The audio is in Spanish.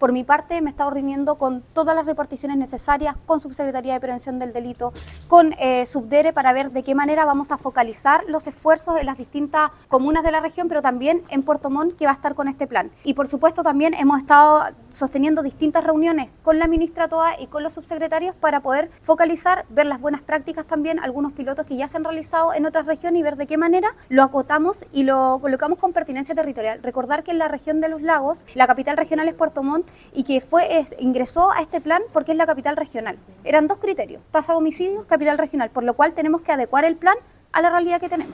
Por mi parte, me he estado reuniendo con todas las reparticiones necesarias, con Subsecretaría de Prevención del Delito, con Subdere, para ver de qué manera vamos a focalizar los esfuerzos en las distintas comunas de la región, pero también en Puerto Montt, que va a estar con este plan. Y por supuesto también hemos estado sosteniendo distintas reuniones con la ministra Toa y con los subsecretarios para poder focalizar, ver las buenas prácticas también, algunos pilotos que ya se han realizado en otras regiones y ver de qué manera lo acotamos y lo colocamos con pertinencia territorial. Recordar que en la región de los lagos, la capital regional es Puerto Montt y que ingresó a este plan porque es la capital regional. Eran dos criterios: tasa de homicidios, capital regional, por lo cual tenemos que adecuar el plan a la realidad que tenemos.